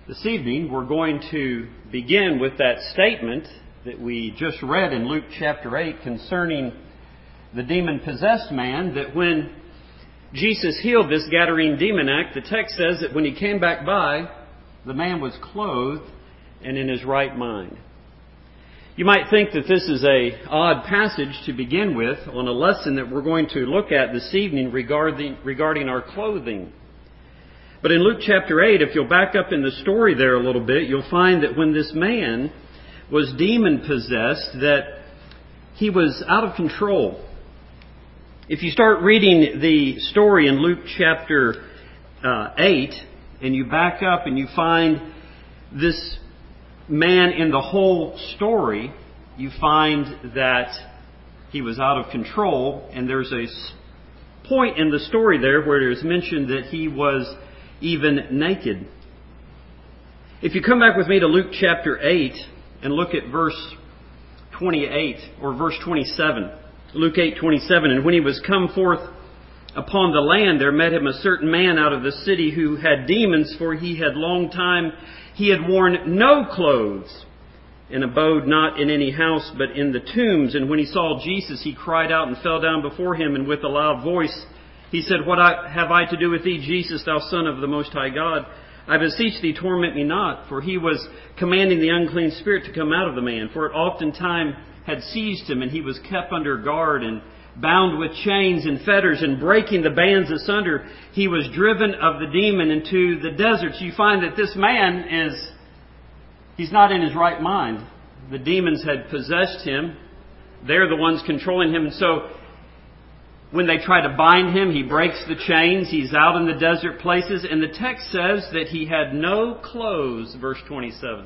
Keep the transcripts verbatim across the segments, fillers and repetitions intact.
This evening we're going to begin with that statement that we just read in Luke chapter eight concerning the demon-possessed man, that when Jesus healed this Gadarene demoniac, the text says that when he came back by, the man was clothed and in his right mind. You might think that this is an odd passage to begin with on a lesson that we're going to look at this evening regarding, regarding our clothing. But in Luke chapter eight, if you'll back up in the story there a little bit, you'll find that when this man was demon-possessed, that he was out of control. If you start reading the story in Luke chapter uh, eight, and you back up and you find this man in the whole story, you find that he was out of control, and there's a point in the story there where it is mentioned that he was even naked. If you come back with me to Luke chapter eight and look at verse twenty-eight or verse twenty-seven. Luke eight twenty-seven. And when he was come forth upon the land, there met him a certain man out of the city who had demons, for he had long time he had worn no clothes, and abode not in any house, but in the tombs. And when he saw Jesus, he cried out and fell down before him, and with a loud voice he said, What I, have I to do with thee, Jesus, thou Son of the Most High God? I beseech thee, torment me not. For he was commanding the unclean spirit to come out of the man. For it oftentimes had seized him, and he was kept under guard, and bound with chains and fetters, and breaking the bands asunder, he was driven of the demon into the deserts. You find that this man is, he's not in his right mind. The demons had possessed him. They're the ones controlling him. And so when they try to bind him, he breaks the chains. He's out in the desert places. And the text says that he had no clothes, verse twenty-seven.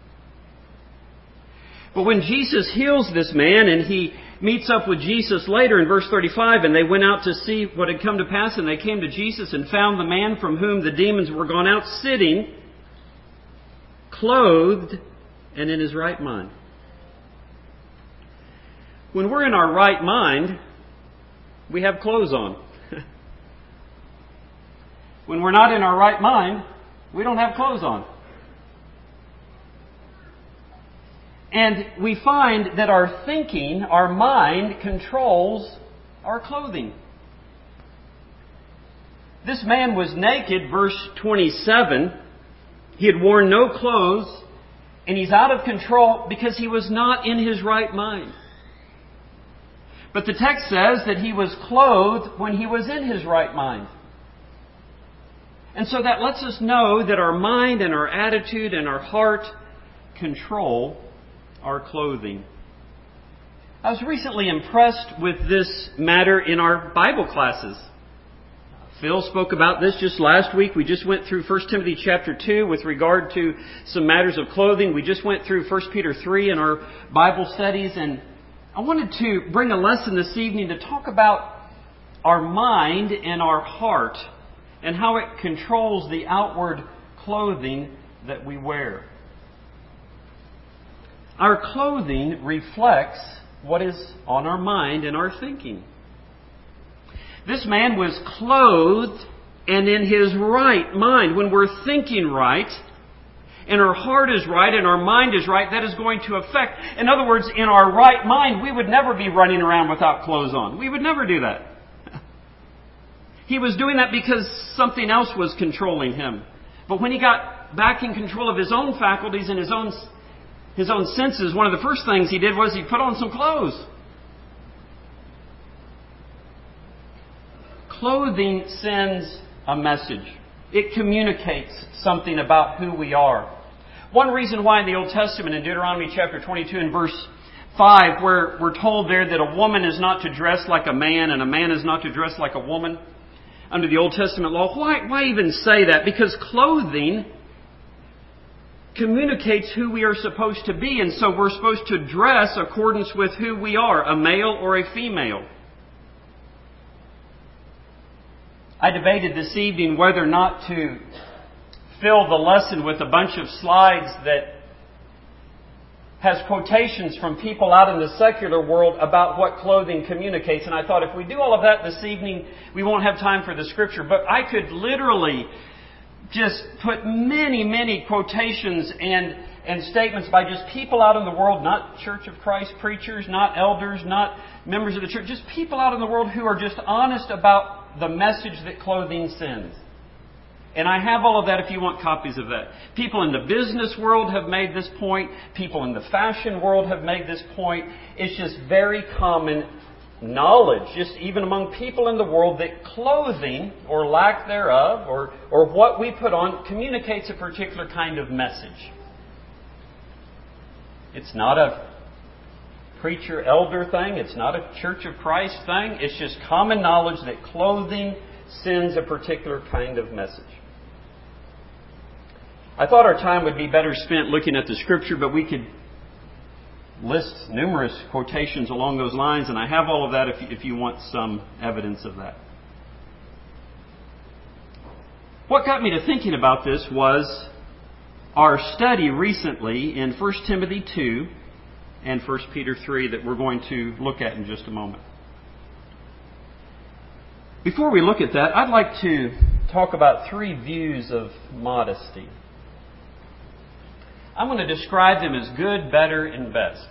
But when Jesus heals this man, and he meets up with Jesus later in verse thirty-five, and they went out to see what had come to pass, and they came to Jesus and found the man from whom the demons were gone out sitting, clothed and in his right mind. When we're in our right mind, we have clothes on. When we're not in our right mind, we don't have clothes on. And we find that our thinking, our mind, controls our clothing. This man was naked, verse twenty-seven. He had worn no clothes, and he's out of control because he was not in his right mind. But the text says that he was clothed when he was in his right mind. And so that lets us know that our mind and our attitude and our heart control our clothing. I was recently impressed with this matter in our Bible classes. Phil spoke about this just last week. We just went through First Timothy chapter two with regard to some matters of clothing. We just went through First Peter three in our Bible studies, and I wanted to bring a lesson this evening to talk about our mind and our heart and how it controls the outward clothing that we wear. Our clothing reflects what is on our mind and our thinking. This man was clothed and in his right mind. When we're thinking right, and our heart is right, and our mind is right, that is going to affect. In other words, in our right mind, we would never be running around without clothes on. We would never do that. He was doing that because something else was controlling him. But when he got back in control of his own faculties and his own, his own senses, one of the first things he did was he put on some clothes. Clothing sends a message. It communicates something about who we are. One reason why in the Old Testament, in Deuteronomy chapter twenty-two and verse five, where we're told there that a woman is not to dress like a man and a man is not to dress like a woman under the Old Testament law, why, why even say that? Because clothing communicates who we are supposed to be, and so we're supposed to dress accordance with who we are, a male or a female. I debated this evening whether or not to fill the lesson with a bunch of slides that has quotations from people out in the secular world about what clothing communicates. And I thought if we do all of that this evening, we won't have time for the Scripture. But I could literally just put many, many quotations and, and statements by just people out in the world, not Church of Christ preachers, not elders, not members of the church, just people out in the world who are just honest about the message that clothing sends. And I have all of that if you want copies of that. People in the business world have made this point. People in the fashion world have made this point. It's just very common knowledge, just even among people in the world, that clothing, or lack thereof, or, or what we put on, communicates a particular kind of message. It's not a preacher, elder thing. It's not a Church of Christ thing. It's just common knowledge that clothing sends a particular kind of message. I thought our time would be better spent looking at the Scripture, but we could list numerous quotations along those lines, and I have all of that if you, if you want some evidence of that. What got me to thinking about this was our study recently in First Timothy two and First Peter three that we're going to look at in just a moment. Before we look at that, I'd like to talk about three views of modesty. I'm going to describe them as good, better, and best.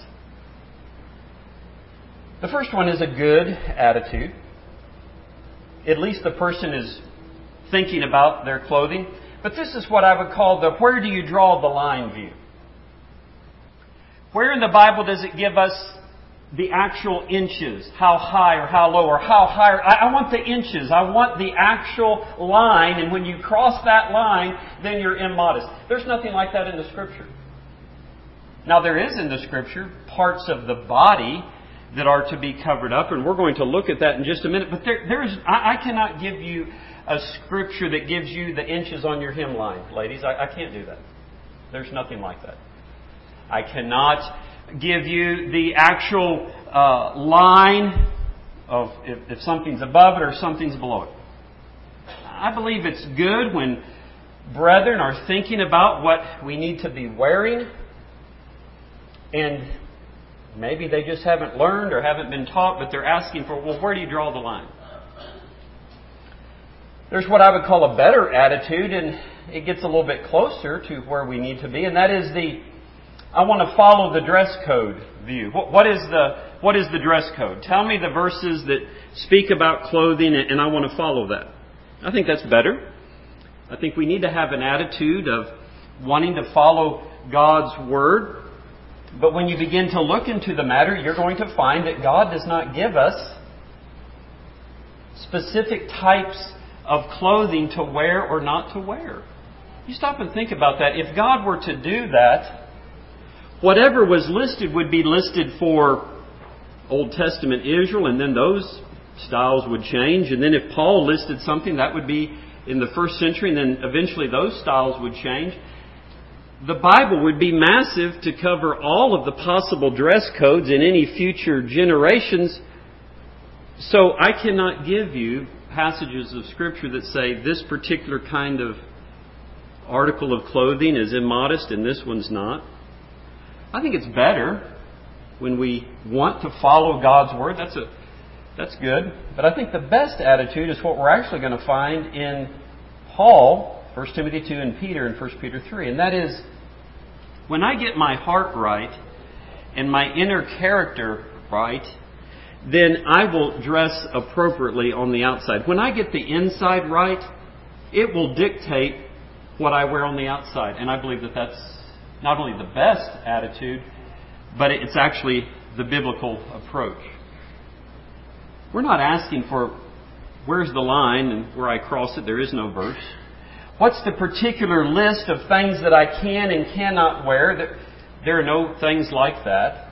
The first one is a good attitude. At least the person is thinking about their clothing. But this is what I would call the where do you draw the line view. Where in the Bible does it give us the actual inches, how high or how low or how high? I, I want the inches. I want the actual line. And when you cross that line, then you're immodest. There's nothing like that in the Scripture. Now, there is in the Scripture parts of the body that are to be covered up, and we're going to look at that in just a minute. But there, there's, I, I cannot give you a Scripture that gives you the inches on your hemline, ladies. I, I can't do that. There's nothing like that. I cannot give you the actual uh, line of if, if something's above it or something's below it. I believe it's good when brethren are thinking about what we need to be wearing, and maybe they just haven't learned or haven't been taught, but they're asking for, well, where do you draw the line? There's what I would call a better attitude, and it gets a little bit closer to where we need to be, and that is the I want to follow the dress code view. What, what is the what is the dress code? Tell me the verses that speak about clothing, and I want to follow that. I think that's better. I think we need to have an attitude of wanting to follow God's Word. But when you begin to look into the matter, you're going to find that God does not give us specific types of clothing to wear or not to wear. You stop and think about that. If God were to do that, whatever was listed would be listed for Old Testament Israel, and then those styles would change. And then if Paul listed something, that would be in the first century, and then eventually those styles would change. The Bible would be massive to cover all of the possible dress codes in any future generations. So I cannot give you passages of Scripture that say this particular kind of article of clothing is immodest and this one's not. I think it's better when we want to follow God's Word. That's a that's good. But I think the best attitude is what we're actually going to find in Paul, First Timothy two, and Peter in First Peter three. And that is, when I get my heart right and my inner character right, then I will dress appropriately on the outside. When I get the inside right, it will dictate what I wear on the outside. And I believe that that's not only the best attitude, but it's actually the biblical approach. We're not asking for where's the line and where I cross it, there is no verse. What's the particular list of things that I can and cannot wear? There are no things like that.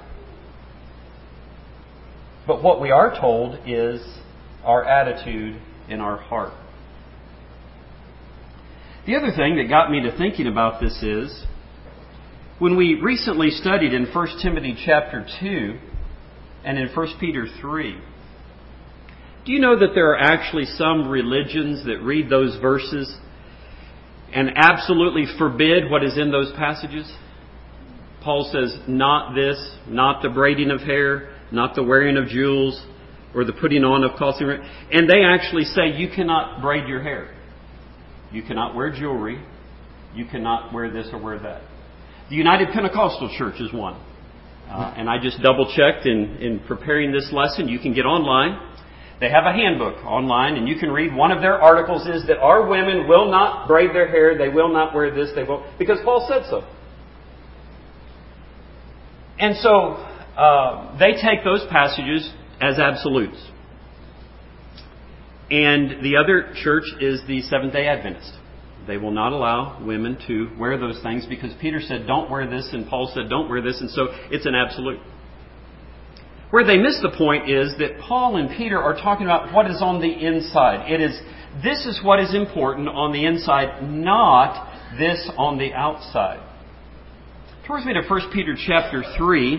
But what we are told is our attitude in our heart. The other thing that got me to thinking about this is, when we recently studied in First Timothy chapter two and in First Peter three, do you know that there are actually some religions that read those verses and absolutely forbid what is in those passages? Paul says, not this, not the braiding of hair, not the wearing of jewels, or the putting on of costly raiment. And they actually say you cannot braid your hair. You cannot wear jewelry. You cannot wear this or wear that. The United Pentecostal Church is one. Uh, and I just double-checked in, in preparing this lesson. You can get online. They have a handbook online, and you can read. One of their articles is that our women will not braid their hair. They will not wear this. They will, because Paul said so. And so uh, they take those passages as absolutes. And the other church is the Seventh-day Adventist. They will not allow women to wear those things because Peter said, don't wear this, and Paul said, don't wear this, and so it's an absolute. Where they miss the point is that Paul and Peter are talking about what is on the inside. It is, this is what is important on the inside, not this on the outside. Turn with me to First Peter chapter three.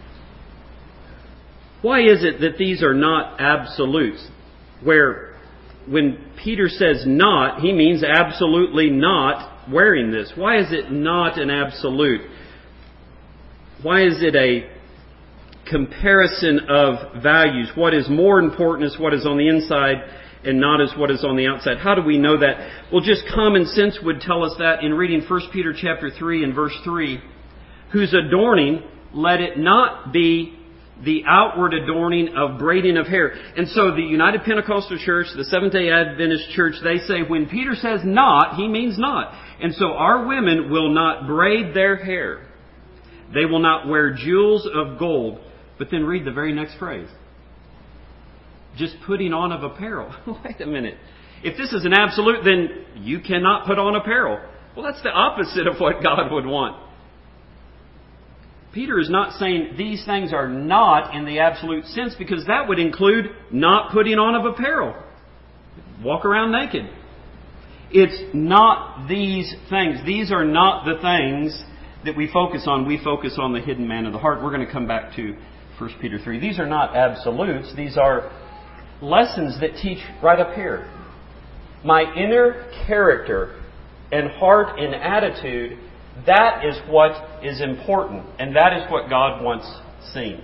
Why is it that these are not absolutes? Where when Peter says not, he means absolutely not wearing this. Why is it not an absolute? Why is it a comparison of values? What is more important is what is on the inside and not as what is on the outside. How do we know that? Well, just common sense would tell us that in reading First Peter chapter three and verse three. Whose adorning, let it not be the outward adorning of braiding of hair. And so the United Pentecostal Church, the Seventh-day Adventist Church, they say when Peter says not, he means not. And so our women will not braid their hair. They will not wear jewels of gold. But then read the very next phrase. Just putting on of apparel. Wait a minute. If this is an absolute, then you cannot put on apparel. Well, that's the opposite of what God would want. Peter is not saying these things are not in the absolute sense, because that would include not putting on of apparel. Walk around naked. It's not these things. These are not the things that we focus on. We focus on the hidden man of the heart. We're going to come back to First Peter three. These are not absolutes. These are lessons that teach right up here. My inner character and heart and attitude, that is what is important. And that is what God wants seen.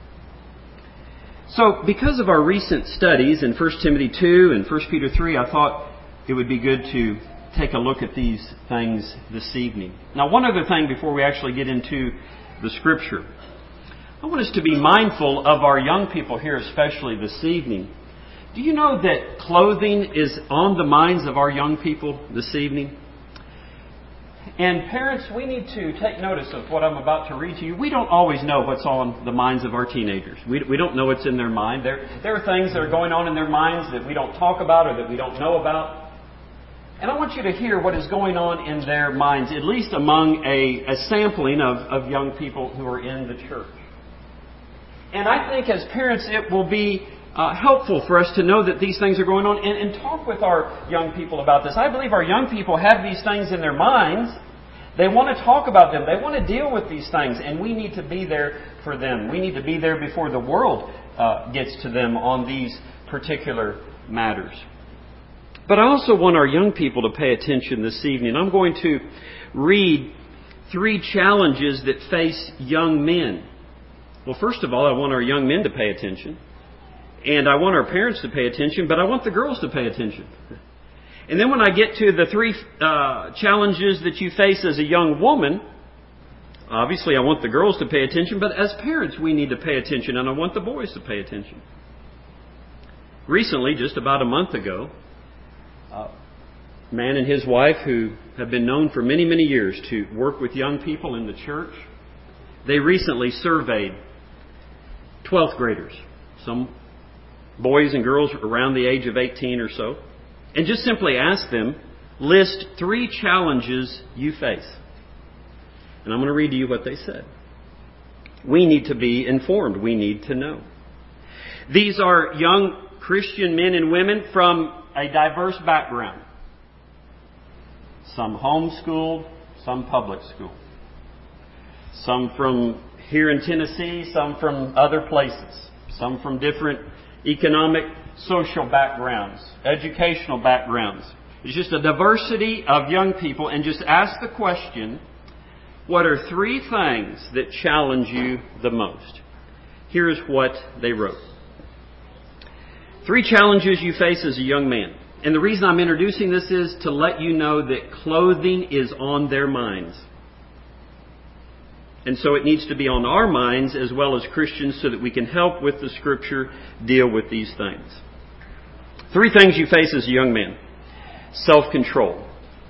So, because of our recent studies in First Timothy two and First Peter three, I thought it would be good to take a look at these things this evening. Now, one other thing before we actually get into the Scripture. I want us to be mindful of our young people here, especially this evening. Do you know that clothing is on the minds of our young people this evening? And parents, we need to take notice of what I'm about to read to you. We don't always know what's on the minds of our teenagers. We, we don't know what's in their mind. There, there are things that are going on in their minds that we don't talk about or that we don't know about. And I want you to hear what is going on in their minds, at least among a, a sampling of, of young people who are in the church. And I think as parents it will be uh, helpful for us to know that these things are going on and, and talk with our young people about this. I believe our young people have these things in their minds. They want to talk about them. They want to deal with these things. And we need to be there for them. We need to be there before the world uh, gets to them on these particular matters. But I also want our young people to pay attention this evening. I'm going to read three challenges that face young men. Well, first of all, I want our young men to pay attention. And I want our parents to pay attention, but I want the girls to pay attention. And then when I get to the three uh, challenges that you face as a young woman, obviously I want the girls to pay attention, but as parents we need to pay attention, and I want the boys to pay attention. Recently, just about a month ago, a man and his wife who have been known for many, many years to work with young people in the church, they recently surveyed twelfth graders, some boys and girls around the age of eighteen or so, and just simply asked them, list three challenges you face. And I'm going to read to you what they said. We need to be informed. We need to know. These are young Christian men and women from a diverse background. Some homeschooled, some public school. Some from here in Tennessee, some from other places. Some from different economic, social backgrounds, educational backgrounds. It's just a diversity of young people. And just ask the question, what are three things that challenge you the most? Here's what they wrote. Three challenges you face as a young man. And the reason I'm introducing this is to let you know that clothing is on their minds. And so it needs to be on our minds as well as Christians so that we can help with the Scripture deal with these things. Three things you face as a young man. Self-control,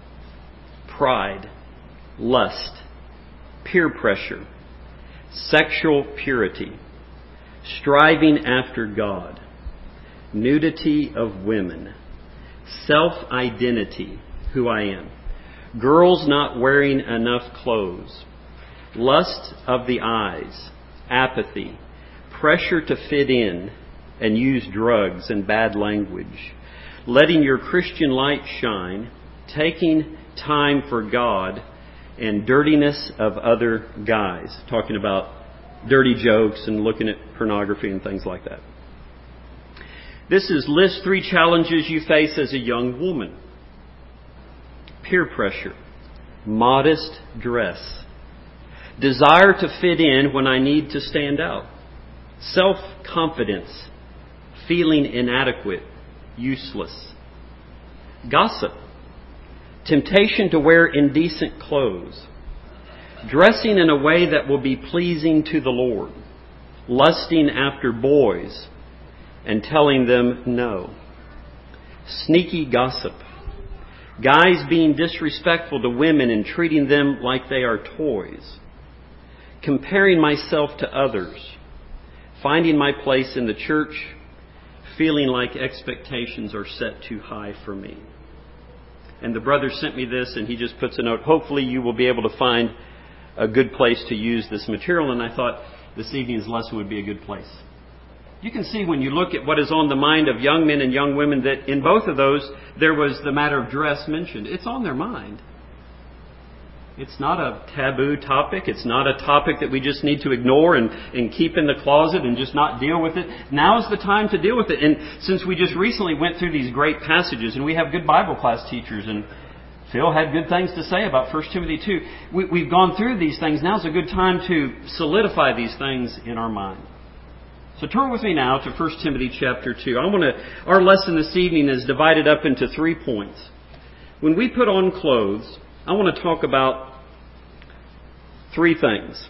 pride, lust, peer pressure, sexual purity, striving after God, nudity of women, self-identity, who I am, girls not wearing enough clothes, lust of the eyes, apathy, pressure to fit in and use drugs and bad language, letting your Christian light shine, taking time for God, and dirtiness of other guys. Talking about dirty jokes and looking at pornography and things like that. This is list three challenges you face as a young woman. Peer pressure, modest dress, desire to fit in when I need to stand out, self-confidence, feeling inadequate, useless, gossip, temptation to wear indecent clothes, dressing in a way that will be pleasing to the Lord, lusting after boys and telling them no, sneaky gossip, guys being disrespectful to women and treating them like they are toys, comparing myself to others, finding my place in the church, feeling like expectations are set too high for me. And the brother sent me this, and he just puts a note, hopefully you will be able to find a good place to use this material. And I thought this evening's lesson would be a good place. You can see when you look at what is on the mind of young men and young women that in both of those, there was the matter of dress mentioned. It's on their mind. It's not a taboo topic. It's not a topic that we just need to ignore and, and keep in the closet and just not deal with it. Now is the time to deal with it. And since we just recently went through these great passages, and we have good Bible class teachers, and Phil had good things to say about First Timothy two. We, we've gone through these things. Now's a good time to solidify these things in our mind. So turn with me now to First Timothy chapter two. I want to. Our lesson this evening is divided up into three points. When we put on clothes, I want to talk about three things.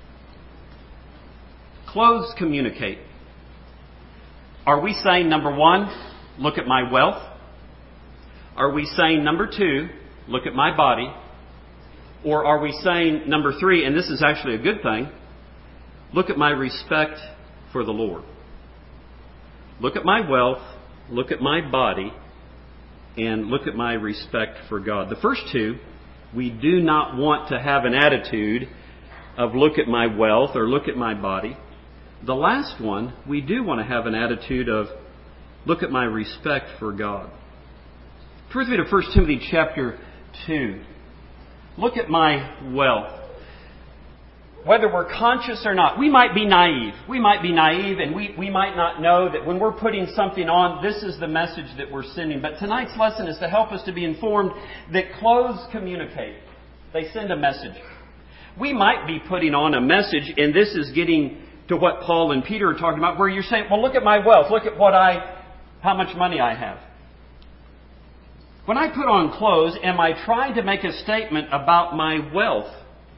Clothes communicate. Are we saying, number one, look at my wealth? Are we saying, number two, look at my body? Or are we saying, number three, and this is actually a good thing, look at my respect for the Lord? Look at my wealth, look at my body, and look at my respect for God. The first two, we do not want to have an attitude of look at my wealth or look at my body. The last one, we do want to have an attitude of look at my respect for God. Turn with me to First Timothy chapter two. Look at my wealth. Whether we're conscious or not, we might be naive. We might be naive and we, we might not know that when we're putting something on, this is the message that we're sending. But tonight's lesson is to help us to be informed that clothes communicate. They send a message. We might be putting on a message, and this is getting to what Paul and Peter are talking about, where you're saying, well, look at my wealth. Look at what I, how much money I have. When I put on clothes, am I trying to make a statement about my wealth?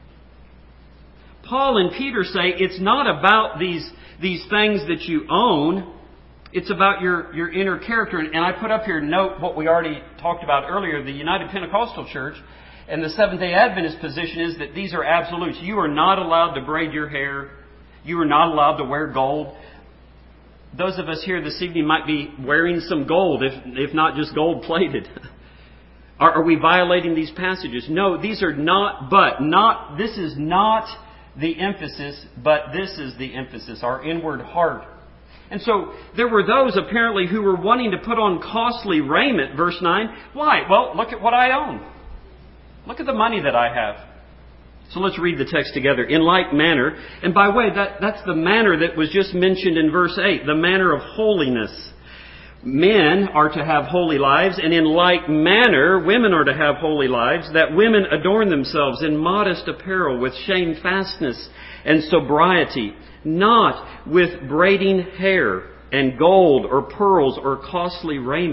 Paul and Peter say it's not about these, these things that you own. It's about your, your inner character. And I put up here, note what we already talked about earlier. The United Pentecostal Church and the Seventh-day Adventist position is that these are absolutes. You are not allowed to braid your hair. You are not allowed to wear gold. Those of us here this evening might be wearing some gold, if, if not just gold-plated. Are, are we violating these passages? No, these are not, but not, this is not the emphasis, but this is the emphasis, our inward heart. And so there were those apparently who were wanting to put on costly raiment, verse nine. Why? Well, look at what I own. Look at the money that I have. So let's read the text together. In like manner, and by the way, that, that's the manner that was just mentioned in verse eight, the manner of holiness. Men are to have holy lives, and in like manner, women are to have holy lives, that women adorn themselves in modest apparel with shamefastness and sobriety, not with braiding hair and gold or pearls or costly raiment,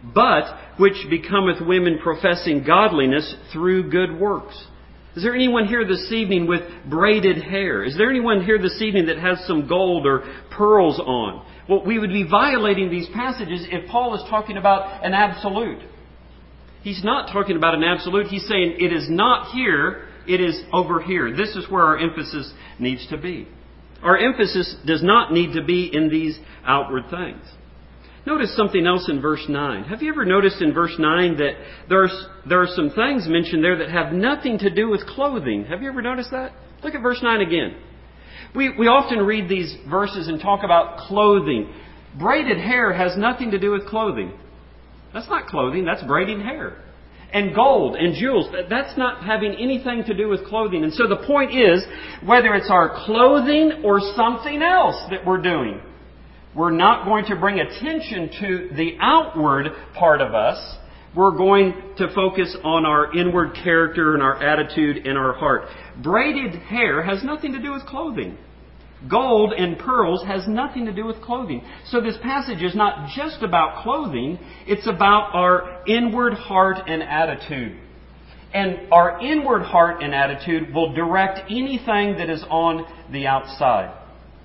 but which becometh women professing godliness through good works. Is there anyone here this evening with braided hair? Is there anyone here this evening that has some gold or pearls on? Well, we would be violating these passages if Paul is talking about an absolute. He's not talking about an absolute. He's saying it is not here, it is over here. This is where our emphasis needs to be. Our emphasis does not need to be in these outward things. Notice something else in verse nine. Have you ever noticed in verse nine that there's, there are some things mentioned there that have nothing to do with clothing? Have you ever noticed that? Look at verse nine again. We, we often read these verses and talk about clothing. Braided hair has nothing to do with clothing. That's not clothing, that's braiding hair. And gold and jewels, that's not having anything to do with clothing. And so the point is, whether it's our clothing or something else that we're doing, we're not going to bring attention to the outward part of us. We're going to focus on our inward character and our attitude and our heart. Braided hair has nothing to do with clothing. Gold and pearls has nothing to do with clothing. So this passage is not just about clothing, it's about our inward heart and attitude. And our inward heart and attitude will direct anything that is on the outside.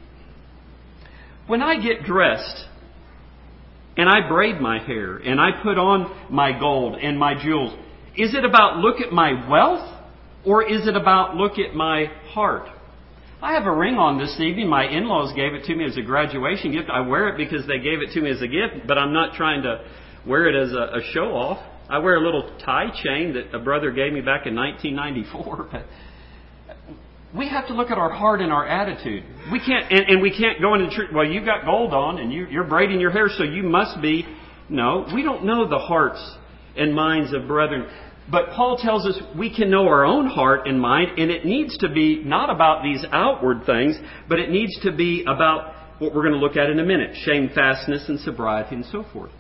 When I get dressed and I braid my hair and I put on my gold and my jewels, is it about look at my wealth or is it about look at my heart? I have a ring on this evening. My in-laws gave it to me as a graduation gift. I wear it because they gave it to me as a gift, but I'm not trying to wear it as a, a show-off. I wear a little tie chain that a brother gave me back in nineteen ninety-four. We have to look at our heart and our attitude. We can't, and, and we can't go into church, well, you've got gold on and you, you're braiding your hair, so you must be. No, we don't know the hearts and minds of brethren. But Paul tells us we can know our own heart and mind, and it needs to be not about these outward things, but it needs to be about what we're going to look at in a minute, shamefastness and sobriety and so forth.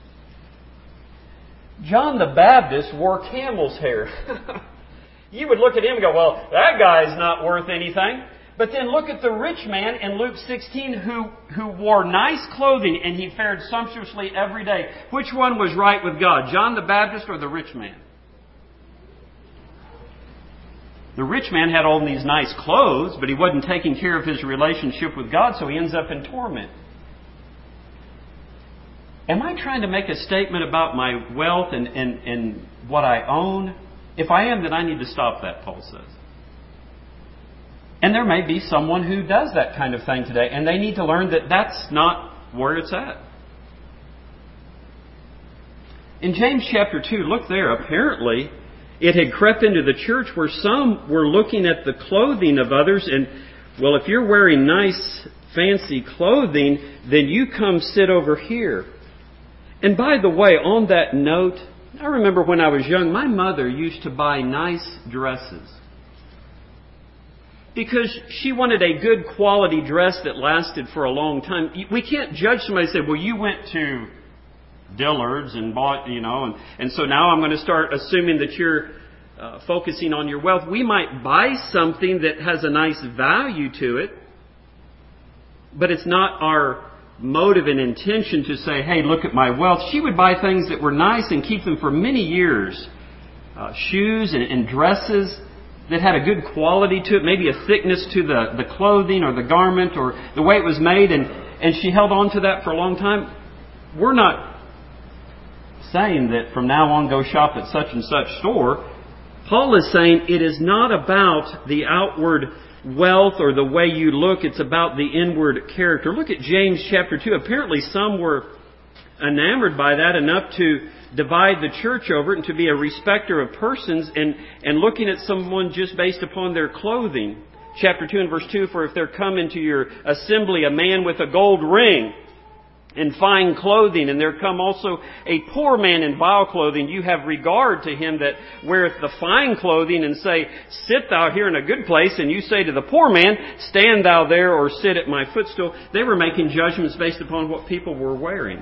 John the Baptist wore camel's hair. You would look at him and go, well, that guy's not worth anything. But then look at the rich man in Luke sixteen who, who wore nice clothing and he fared sumptuously every day. Which one was right with God, John the Baptist or the rich man? The rich man had all these nice clothes, but he wasn't taking care of his relationship with God, so he ends up in torment. Am I trying to make a statement about my wealth and, and, and what I own? If I am, then I need to stop that, Paul says. And there may be someone who does that kind of thing today, and they need to learn that that's not where it's at. In James chapter two, look there, apparently it had crept into the church where some were looking at the clothing of others and, well, if you're wearing nice, fancy clothing, then you come sit over here. And by the way, on that note, I remember when I was young, my mother used to buy nice dresses because she wanted a good quality dress that lasted for a long time. We can't judge somebody and say, well, you went to Dillard's and bought, you know, and, and so now I'm going to start assuming that you're uh, focusing on your wealth. We might buy something that has a nice value to it, but it's not our motive and intention to say, hey, look at my wealth. She would buy things that were nice and keep them for many years. Uh, shoes and, and dresses that had a good quality to it, maybe a thickness to the, the clothing or the garment or the way it was made, and, and she held on to that for a long time. We're not saying that from now on go shop at such and such store. Paul is saying it is not about the outward wealth or the way you look. It's about the inward character. Look at James chapter two. Apparently some were enamored by that enough to divide the church over it and to be a respecter of persons and, and looking at someone just based upon their clothing. Chapter two and verse two, for if there come into your assembly a man with a gold ring and fine clothing, and there come also a poor man in vile clothing, you have regard to him that weareth the fine clothing, and say, sit thou here in a good place, and you say to the poor man, stand thou there or sit at my footstool. They were making judgments based upon what people were wearing.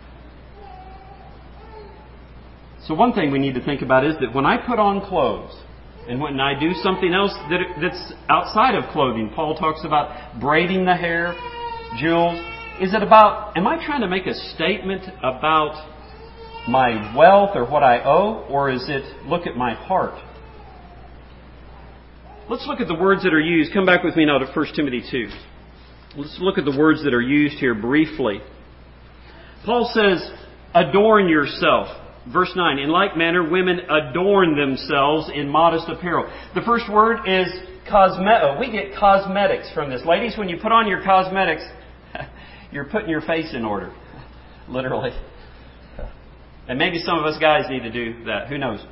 So one thing we need to think about is that when I put on clothes, and when I do something else that, that's outside of clothing, Paul talks about braiding the hair, jewels. Is it about, am I trying to make a statement about my wealth or what I owe? Or is it look at my heart? Let's look at the words that are used. Come back with me now to First Timothy two. Let's look at the words that are used here briefly. Paul says, adorn yourself. Verse nine, in like manner, women adorn themselves in modest apparel. The first word is cosmeto. We get cosmetics from this. Ladies, when you put on your cosmetics, you're putting your face in order. Literally. And maybe some of us guys need to do that. Who knows?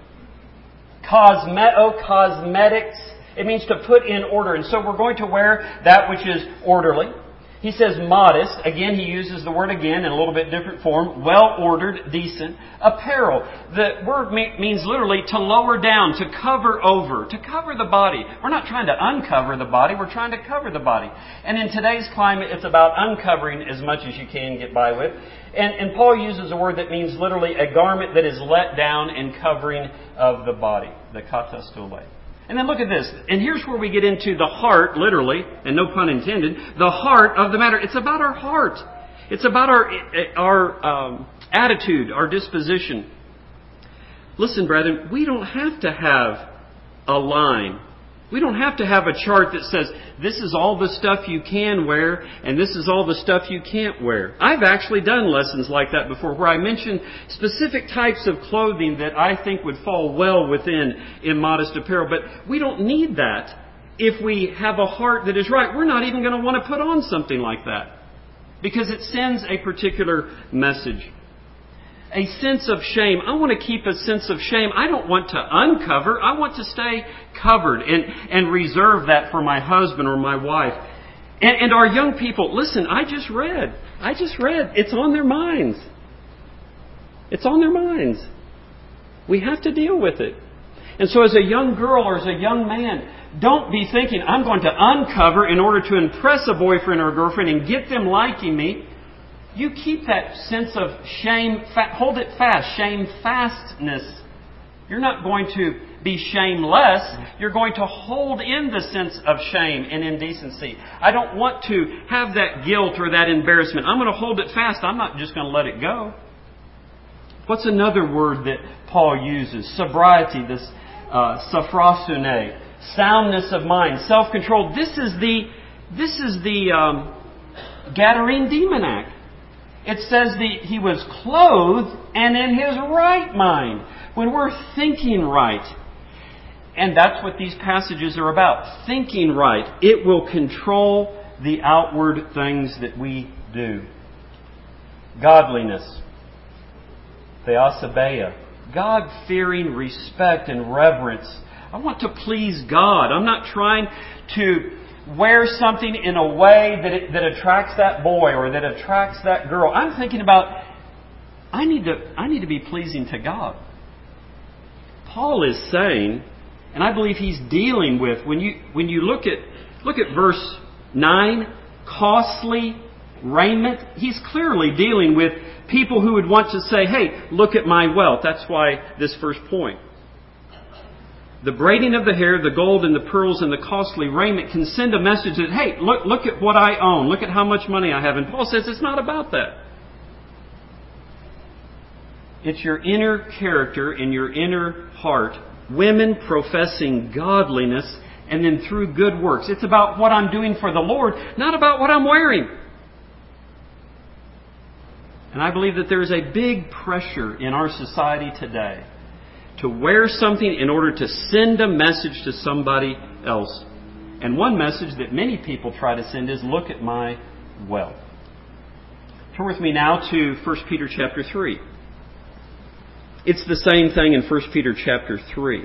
Cosmeto, cosmetics. It means to put in order. And so we're going to wear that which is orderly. He says modest. Again, he uses the word again in a little bit different form. Well-ordered, decent. Apparel. The word means literally to lower down, to cover over, to cover the body. We're not trying to uncover the body. We're trying to cover the body. And in today's climate, it's about uncovering as much as you can get by with. And, and Paul uses a word that means literally a garment that is let down and covering of the body. The katastole. And then look at this. And here's where we get into the heart, literally, and no pun intended, the heart of the matter. It's about our heart. It's about our, our um, attitude, our disposition. Listen, brethren, we don't have to have a line. We don't have to have a chart that says, this is all the stuff you can wear, and this is all the stuff you can't wear. I've actually done lessons like that before, where I mentioned specific types of clothing that I think would fall well within immodest apparel. But we don't need that if we have a heart that is right. We're not even going to want to put on something like that, because it sends a particular message. A sense of shame. I want to keep a sense of shame. I don't want to uncover. I want to stay covered and, and reserve that for my husband or my wife. And, and our young people, listen, I just read. I just read. It's on their minds. It's on their minds. We have to deal with it. And so as a young girl or as a young man, don't be thinking, I'm going to uncover in order to impress a boyfriend or a girlfriend and get them liking me. You keep that sense of shame, hold it fast, shamefastness. You're not going to be shameless. You're going to hold in the sense of shame and indecency. I don't want to have that guilt or that embarrassment. I'm going to hold it fast. I'm not just going to let it go. What's another word that Paul uses? Sobriety, this uh, sophrosune, soundness of mind, self-control. This is the, this is the um, Gadarene demoniac. It says that he was clothed and in his right mind. When we're thinking right, and that's what these passages are about, thinking right, it will control the outward things that we do. Godliness, theosabeia, God-fearing respect and reverence. I want to please God. I'm not trying to wear something in a way that it, that attracts that boy or that attracts that girl. I'm thinking about, I need to I need to be pleasing to God. Paul is saying, and I believe he's dealing with, when you when you look at look at verse nine, costly raiment, he's clearly dealing with people who would want to say, hey, look at my wealth. That's why this first point. The braiding of the hair, the gold and the pearls and the costly raiment can send a message that, hey, look, look at what I own. Look at how much money I have. And Paul says it's not about that. It's your inner character and your inner heart. Women professing godliness and then through good works. It's about what I'm doing for the Lord, not about what I'm wearing. And I believe that there is a big pressure in our society today to wear something in order to send a message to somebody else. And one message that many people try to send is, look at my wealth. Turn with me now to First Peter chapter three. It's the same thing in First Peter chapter three.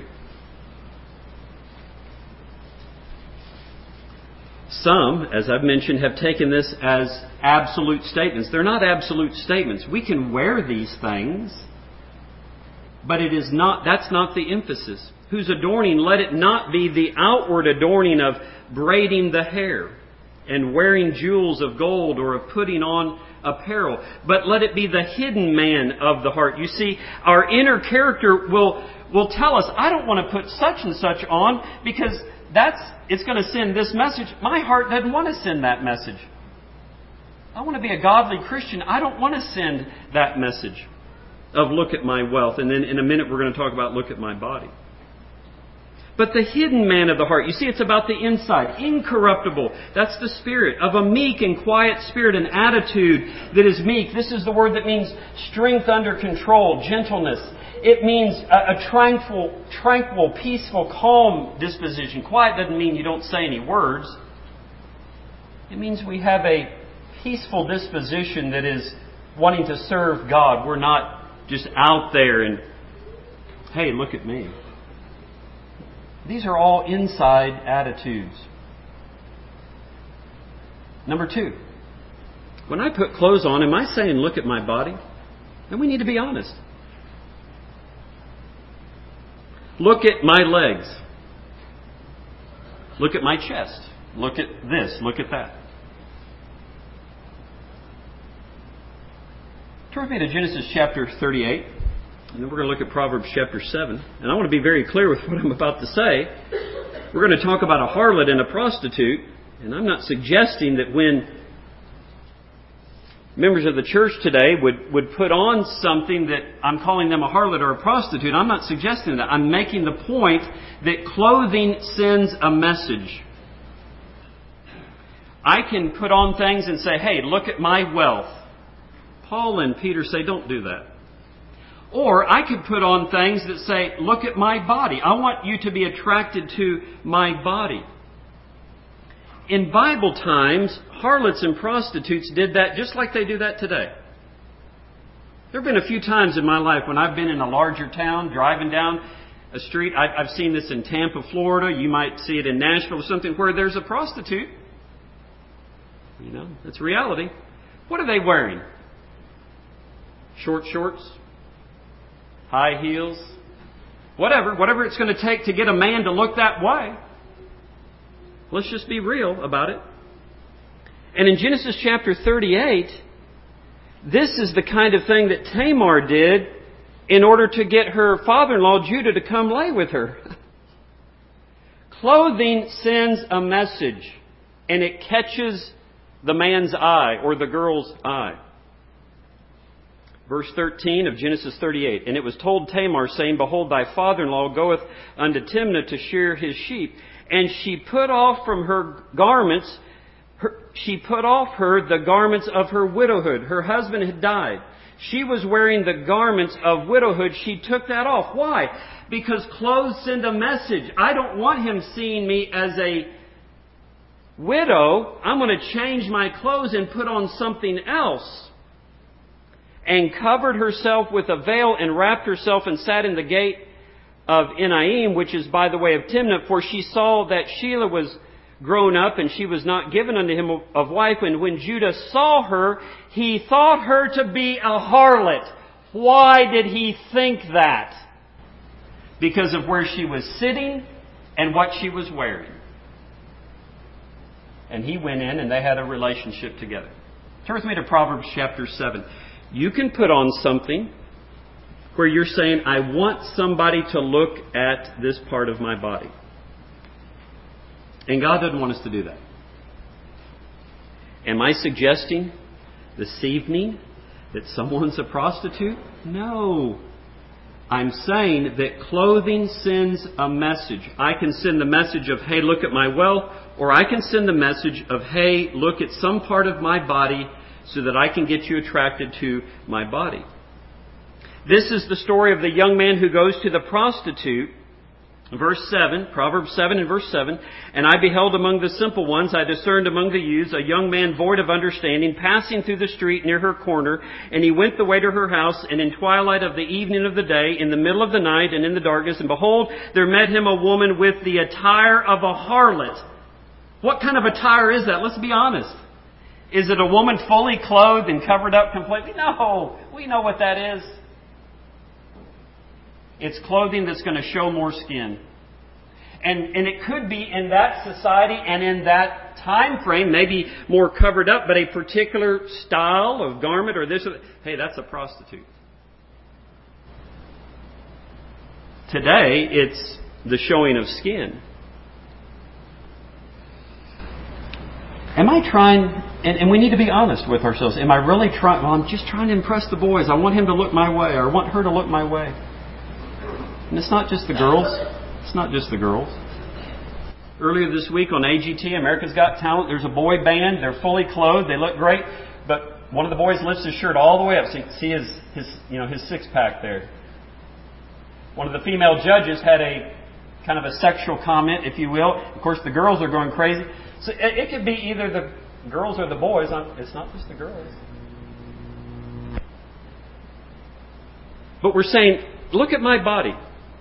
Some, as I've mentioned, have taken this as absolute statements. They're not absolute statements. We can wear these things, but it is not, that's not the emphasis. Whose adorning, let it not be the outward adorning of braiding the hair and wearing jewels of gold or of putting on apparel, but let it be the hidden man of the heart. You see, our inner character will, will tell us, I don't want to put such and such on because that's, it's going to send this message. My heart doesn't want to send that message. I want to be a godly Christian. I don't want to send that message. of look at my wealth. And then in a minute we're going to talk about look at my body. But the hidden man of the heart, you see, it's about the inside, incorruptible. That's the spirit of a meek and quiet spirit, an attitude that is meek. This is the word that means strength under control, gentleness. It means a, a tranquil, tranquil, peaceful, calm disposition. Quiet doesn't mean you don't say any words. It means we have a peaceful disposition that is wanting to serve God. We're not just out there and, hey, look at me. These are all inside attitudes. Number two, when I put clothes on, am I saying, look at my body? And we need to be honest. Look at my legs. Look at my chest. Look at this. Look at that. Turn with me to Genesis chapter thirty-eight. And then we're going to look at Proverbs chapter seven. And I want to be very clear with what I'm about to say. We're going to talk about a harlot and a prostitute. And I'm not suggesting that when members of the church today would, would put on something that I'm calling them a harlot or a prostitute. I'm not suggesting that. I'm making the point that clothing sends a message. I can put on things and say, hey, look at my wealth. Paul and Peter say, don't do that. Or I could put on things that say, look at my body. I want you to be attracted to my body. In Bible times, harlots and prostitutes did that just like they do that today. There have been a few times in my life when I've been in a larger town, driving down a street. I've seen this in Tampa, Florida. You might see it in Nashville or something where there's a prostitute. You know, that's reality. What are they wearing? Short shorts? High heels? Whatever. Whatever it's going to take to get a man to look that way. Let's just be real about it. And in Genesis chapter thirty-eight, this is the kind of thing that Tamar did in order to get her father-in-law Judah to come lay with her. Clothing sends a message, and it catches the man's eye or the girl's eye. Verse thirteen of Genesis thirty-eight. And it was told Tamar, saying, behold, thy father-in-law goeth unto Timnah to shear his sheep. And she put off from her garments, her, she put off her the garments of her widowhood. Her husband had died. She was wearing the garments of widowhood. She took that off. Why? Because clothes send a message. I don't want him seeing me as a widow. I'm going to change my clothes and put on something else. And covered herself with a veil and wrapped herself and sat in the gate of Enaim, which is by the way of Timnah, for she saw that Shelah was grown up and she was not given unto him of wife. And when Judah saw her, he thought her to be a harlot. Why did he think that? Because of where she was sitting and what she was wearing. And he went in and they had a relationship together. Turn with me to Proverbs chapter seven. You can put on something where you're saying, I want somebody to look at this part of my body. And God doesn't want us to do that. Am I suggesting this evening that someone's a prostitute? No. I'm saying that clothing sends a message. I can send the message of, hey, look at my wealth, or I can send the message of, hey, look at some part of my body so that I can get you attracted to my body. This is the story of the young man who goes to the prostitute. Verse seven, Proverbs seven and verse seven. And I beheld among the simple ones, I discerned among the youths, a young man void of understanding, passing through the street near her corner. And he went the way to her house, and in twilight of the evening of the day, in the middle of the night, and in the darkness, and behold, there met him a woman with the attire of a harlot. What kind of attire is that? Let's be honest. Is it a woman fully clothed and covered up completely? No, we know what that is. It's clothing that's going to show more skin. And, and it could be in that society and in that time frame, maybe more covered up, but a particular style of garment or this. Or that. Hey, that's a prostitute. Today, it's the showing of skin. Am I trying, and, and we need to be honest with ourselves, am I really trying, well, I'm just trying to impress the boys. I want him to look my way, or I want her to look my way. And it's not just the girls. It's not just the girls. Earlier this week on A G T, America's Got Talent, there's a boy band. They're fully clothed. They look great. But one of the boys lifts his shirt all the way up so you can see his, his, you know, his six-pack there. One of the female judges had a kind of a sexual comment, if you will. Of course, the girls are going crazy. So it, it could be either the girls or the boys. It's not just the girls. But we're saying, look at my body.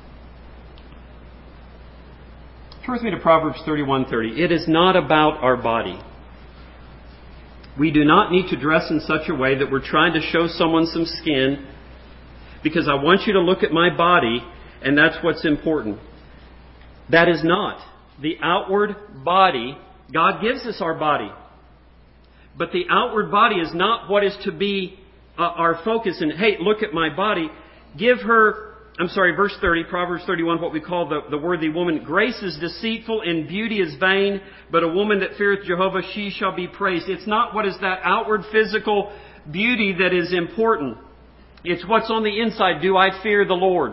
Turn with me to Proverbs thirty-one thirty. It is not about our body. We do not need to dress in such a way that we're trying to show someone some skin, because I want you to look at my body, and that's what's important. That is not. The outward body, God gives us our body. But the outward body is not what is to be uh, our focus. And hey, look at my body. Give her, I'm sorry, verse thirty, Proverbs thirty-one, what we call the, the worthy woman. Grace is deceitful and beauty is vain, but a woman that feareth Jehovah, she shall be praised. It's not what is that outward physical beauty that is important. It's what's on the inside. Do I fear the Lord?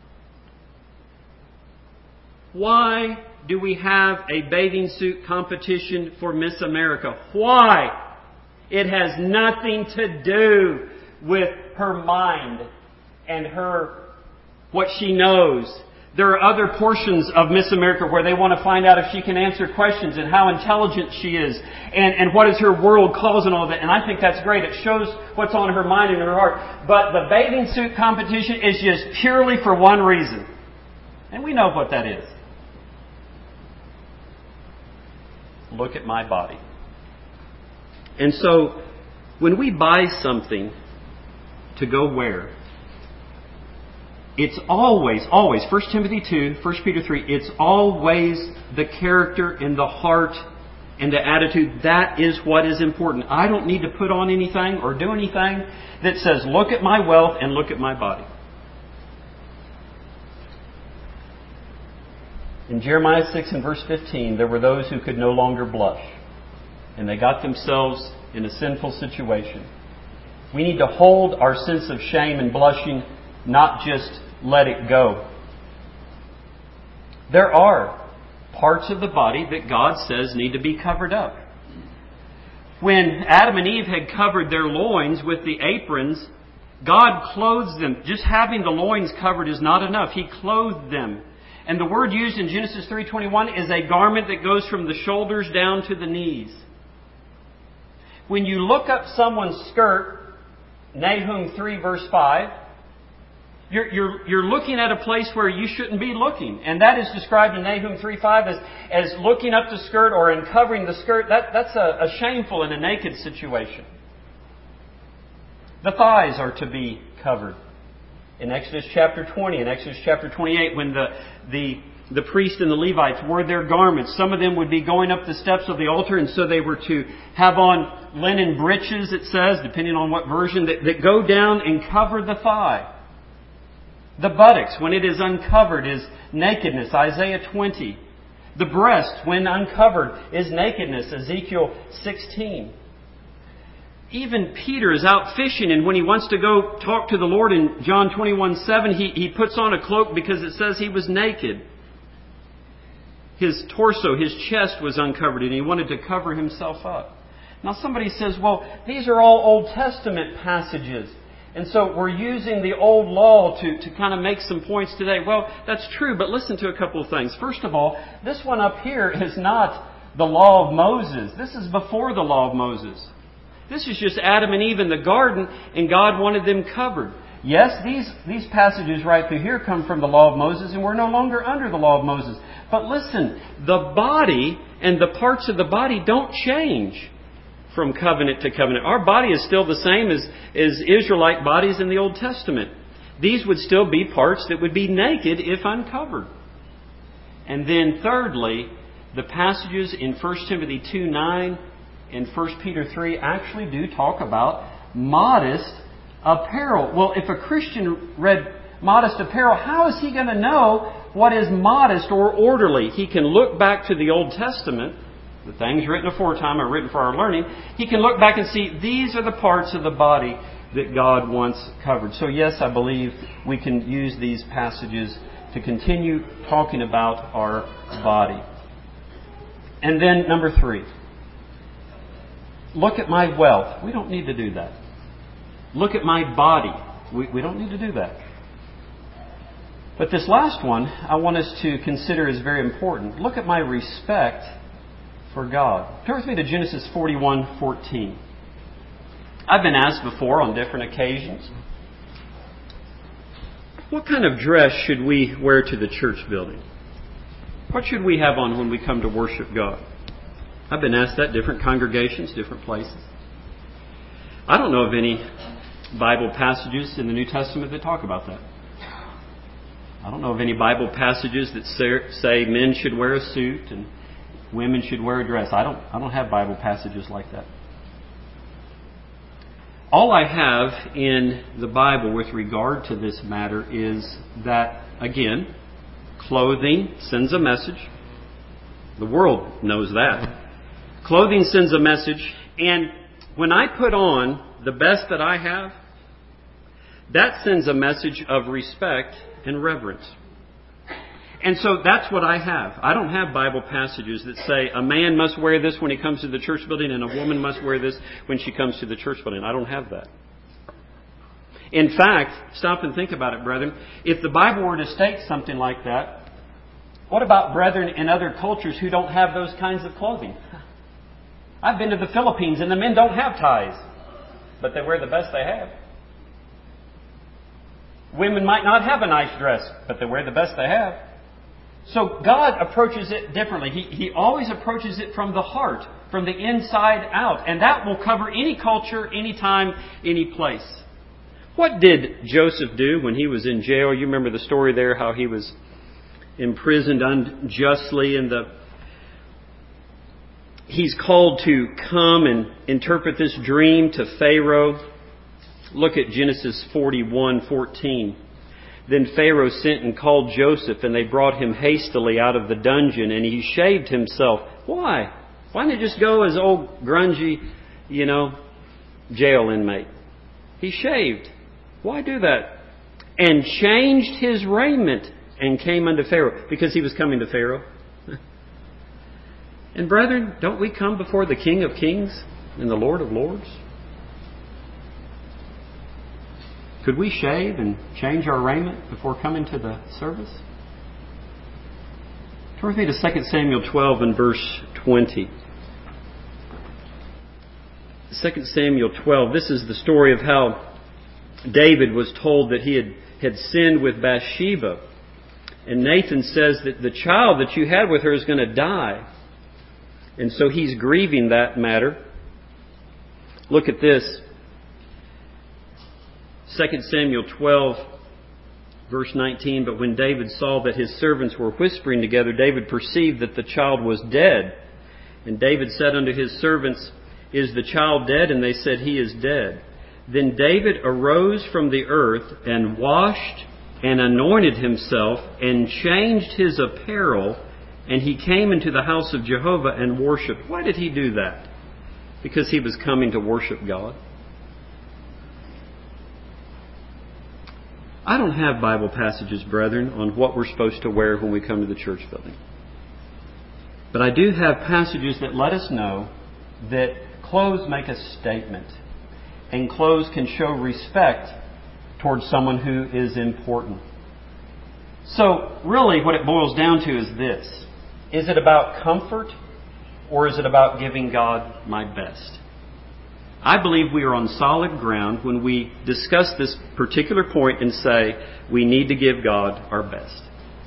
Why do we have a bathing suit competition for Miss America? Why? It has nothing to do with her mind and her what she knows. There are other portions of Miss America where they want to find out if she can answer questions and how intelligent she is and, and what is her world cause and all that. And I think that's great. It shows what's on her mind and her heart. But the bathing suit competition is just purely for one reason. And we know what that is. Look at my body. And so, when we buy something to go wear, it's always, always, First Timothy two, First Peter three, it's always the character and the heart and the attitude. That is what is important. I don't need to put on anything or do anything that says, look at my wealth and look at my body. In Jeremiah six and verse fifteen, there were those who could no longer blush. And they got themselves in a sinful situation. We need to hold our sense of shame and blushing, not just let it go. There are parts of the body that God says need to be covered up. When Adam and Eve had covered their loins with the aprons, God clothes them. Just having the loins covered is not enough. He clothed them. And the word used in Genesis three twenty-one is a garment that goes from the shoulders down to the knees. When you look up someone's skirt, Nahum three verse five, you're, you're, you're looking at a place where you shouldn't be looking. And that is described in Nahum three five as, as looking up the skirt or uncovering the skirt. That, that's a, a shameful and a naked situation. The thighs are to be covered. In Exodus chapter twenty, in Exodus chapter twenty-eight, when the, the, the priest and the Levites wore their garments, some of them would be going up the steps of the altar, and so they were to have on linen breeches, it says, depending on what version, that, that go down and cover the thigh. The buttocks, when it is uncovered, is nakedness, Isaiah twenty. The breast, when uncovered, is nakedness, Ezekiel sixteen. Even Peter is out fishing, and when he wants to go talk to the Lord in John twenty-one seven, he, he puts on a cloak because it says he was naked. His torso, his chest was uncovered, and he wanted to cover himself up. Now somebody says, well, these are all Old Testament passages, and so we're using the old law to, to kind of make some points today. Well, that's true, but listen to a couple of things. First of all, this one up here is not the law of Moses. This is before the law of Moses. This is just Adam and Eve in the garden, and God wanted them covered. Yes, these, these passages right through here come from the law of Moses, and we're no longer under the law of Moses. But listen, the body and the parts of the body don't change from covenant to covenant. Our body is still the same as, as Israelite bodies in the Old Testament. These would still be parts that would be naked if uncovered. And then thirdly, the passages in First Timothy two nine and First Peter three actually do talk about modest apparel. Well, if a Christian read modest apparel, how is he going to know what is modest or orderly? He can look back to the Old Testament, the things written aforetime are written for our learning, he can look back and see these are the parts of the body that God wants covered. So yes, I believe we can use these passages to continue talking about our body. And then number three, look at my wealth. We don't need to do that. Look at my body. We, we don't need to do that. But this last one I want us to consider is very important. Look at my respect for God. Turn with me to Genesis forty-one fourteen. I've been asked before on different occasions, what kind of dress should we wear to the church building? What should we have on when we come to worship God? I've been asked that, different congregations, different places. I don't know of any Bible passages in the New Testament that talk about that. I don't know of any Bible passages that say men should wear a suit and women should wear a dress. I don't, I don't have Bible passages like that. All I have in the Bible with regard to this matter is that, again, clothing sends a message. The world knows that. Clothing sends a message, and when I put on the best that I have, that sends a message of respect and reverence. And so that's what I have. I don't have Bible passages that say a man must wear this when he comes to the church building and a woman must wear this when she comes to the church building. I don't have that. In fact, stop and think about it, brethren. If the Bible were to state something like that, what about brethren in other cultures who don't have those kinds of clothing? I've been to the Philippines and the men don't have ties, but they wear the best they have. Women might not have a nice dress, but they wear the best they have. So God approaches it differently. He, he always approaches it from the heart, from the inside out. And that will cover any culture, any time, any place. What did Joseph do when he was in jail? You remember the story there, how he was imprisoned unjustly, and the he's called to come and interpret this dream to Pharaoh. Look at Genesis forty-one fourteen. Then Pharaoh sent and called Joseph, and they brought him hastily out of the dungeon, and he shaved himself. Why? Why didn't he just go as old grungy, you know, jail inmate? He shaved. Why do that? And changed his raiment and came unto Pharaoh, because he was coming to Pharaoh. And brethren, don't we come before the King of Kings and the Lord of Lords? Could we shave and change our raiment before coming to the service? Turn with me to Second Samuel twelve and verse twenty. Second Samuel twelve, this is the story of how David was told that he had, had sinned with Bathsheba. And Nathan says that the child that you had with her is going to die. And so he's grieving that matter. Look at this. Second Samuel twelve, verse nineteen. But when David saw that his servants were whispering together, David perceived that the child was dead. And David said unto his servants, Is the child dead? And they said, He is dead. Then David arose from the earth and washed and anointed himself and changed his apparel. And he came into the house of Jehovah and worshipped. Why did he do that? Because he was coming to worship God. I don't have Bible passages, brethren, on what we're supposed to wear when we come to the church building. But I do have passages that let us know that clothes make a statement. And clothes can show respect towards someone who is important. So, really, what it boils down to is this. Is it about comfort, or is it about giving God my best? I believe we are on solid ground when we discuss this particular point and say we need to give God our best.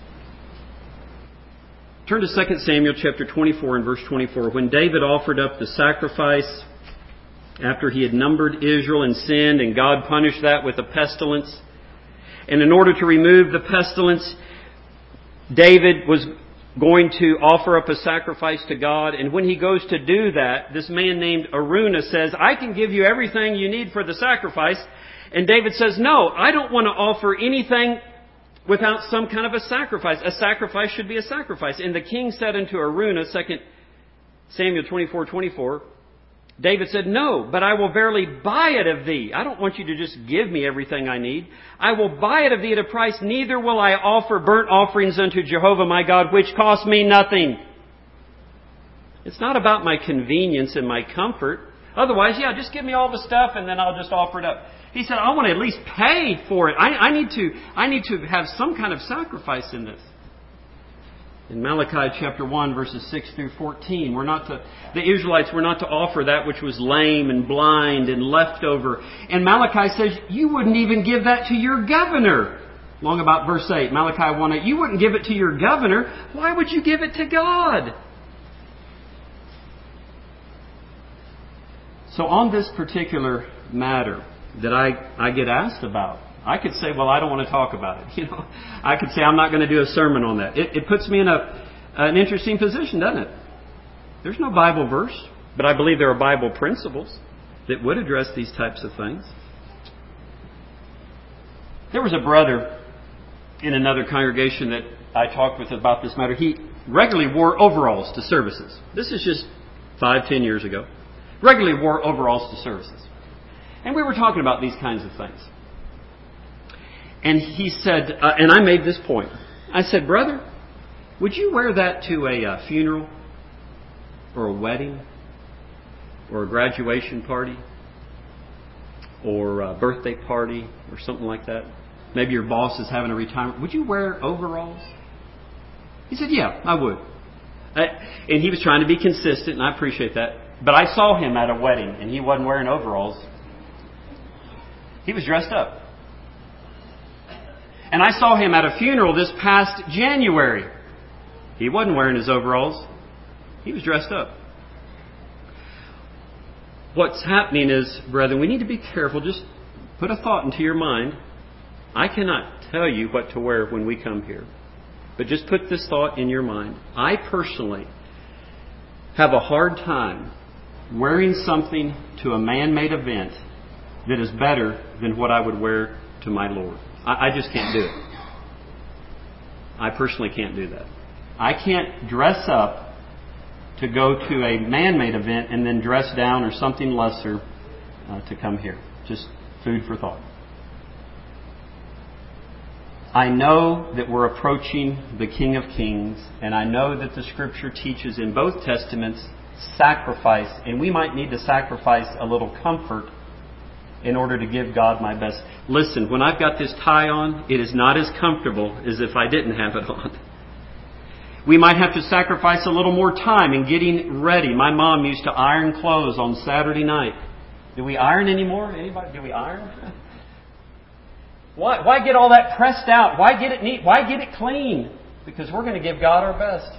Turn to Second Samuel chapter twenty-four and verse twenty-four. When David offered up the sacrifice after he had numbered Israel and sinned, and God punished that with a pestilence. And in order to remove the pestilence, David was going to offer up a sacrifice to God. And when he goes to do that, this man named Araunah says, I can give you everything you need for the sacrifice. And David says, no, I don't want to offer anything without some kind of a sacrifice. A sacrifice should be a sacrifice. And the king said unto Araunah, Second Samuel twenty-four twenty-four, David said, "No, but I will verily buy it of thee." I don't want you to just give me everything I need. "I will buy it of thee at a price, neither will I offer burnt offerings unto Jehovah my God, which cost me nothing." It's not about my convenience and my comfort. Otherwise, yeah, just give me all the stuff and then I'll just offer it up. He said, I want to at least pay for it. I, I need to, I need to have some kind of sacrifice in this. In Malachi chapter one, verses six through fourteen, we're not to, the Israelites were not to offer that which was lame and blind and leftover. And Malachi says, you wouldn't even give that to your governor. Long about verse eight, Malachi one eight. You wouldn't give it to your governor. Why would you give it to God? So on this particular matter that I, I get asked about, I could say, well, I don't want to talk about it. You know, I could say I'm not going to do a sermon on that. It, it puts me in a an interesting position, doesn't it? There's no Bible verse, but I believe there are Bible principles that would address these types of things. There was a brother in another congregation that I talked with about this matter. He regularly wore overalls to services. This is just five, ten years ago. Regularly wore overalls to services. And we were talking about these kinds of things. And he said, uh, and I made this point. I said, brother, would you wear that to a uh, funeral or a wedding or a graduation party or a birthday party or something like that? Maybe your boss is having a retirement. Would you wear overalls? He said, yeah, I would. I, and he was trying to be consistent, and I appreciate that. But I saw him at a wedding, and he wasn't wearing overalls. He was dressed up. And I saw him at a funeral this past January. He wasn't wearing his overalls. He was dressed up. What's happening is, brethren, we need to be careful. Just put a thought into your mind. I cannot tell you what to wear when we come here. But just put this thought in your mind. I personally have a hard time wearing something to a man-made event that is better than what I would wear to my Lord. I, I just can't do it. I personally can't do that. I can't dress up to go to a man-made event and then dress down or something lesser uh, to come here. Just food for thought. I know that we're approaching the King of Kings, and I know that the Scripture teaches in both Testaments sacrifice, and we might need to sacrifice a little comfort in order to give God my best. Listen, when I've got this tie on, it is not as comfortable as if I didn't have it on. We might have to sacrifice a little more time in getting ready. My mom used to iron clothes on Saturday night. Do we iron anymore? Anybody? Do we iron? Why, why get all that pressed out? Why get it neat? Why get it clean? Because we're going to give God our best.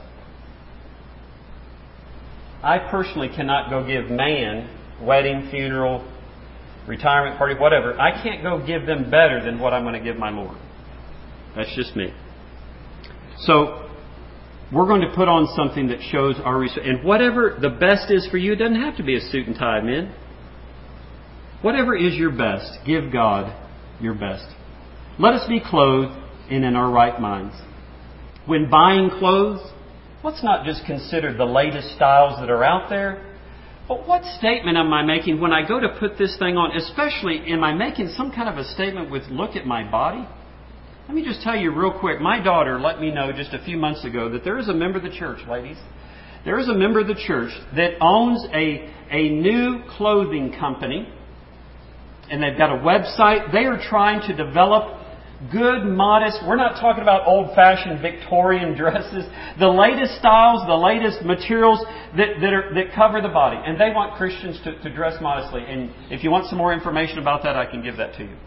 I personally cannot go give man, wedding, funeral, retirement party, whatever. I can't go give them better than what I'm going to give my Lord. That's just me. So, we're going to put on something that shows our respect. And whatever the best is for you, it doesn't have to be a suit and tie, men. Whatever is your best, give God your best. Let us be clothed and in our right minds. When buying clothes, let's not just consider the latest styles that are out there, but what statement am I making when I go to put this thing on? Especially, am I making some kind of a statement with, look at my body? Let me just tell you real quick. My daughter let me know just a few months ago that there is a member of the church, ladies. There is a member of the church that owns a, a new clothing company. And they've got a website. They are trying to develop good, modest, we're not talking about old-fashioned Victorian dresses, the latest styles, the latest materials that, that, are, that cover the body. And they want Christians to, to dress modestly. And if you want some more information about that, I can give that to you.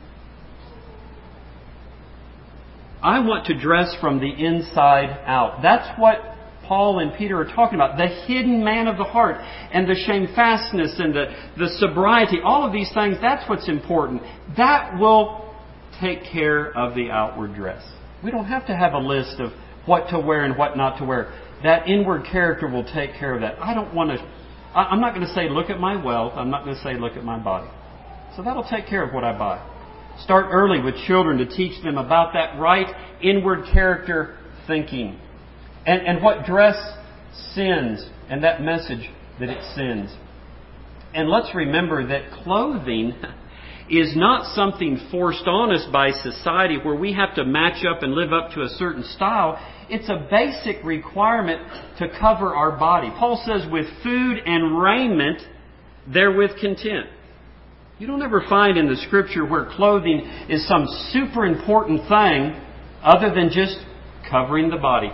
I want to dress from the inside out. That's what Paul and Peter are talking about. The hidden man of the heart and the shamefastness and the, the sobriety. All of these things, that's what's important. That will take care of the outward dress. We don't have to have a list of what to wear and what not to wear. That inward character will take care of that. I don't want to... I'm not going to say, look at my wealth. I'm not going to say, look at my body. So that'll take care of what I buy. Start early with children to teach them about that right inward character thinking. And, and what dress sends and that message that it sends. And let's remember that clothing is not something forced on us by society where we have to match up and live up to a certain style. It's a basic requirement to cover our body. Paul says, with food and raiment, therewith content. You don't ever find in the Scripture where clothing is some super important thing other than just covering the body.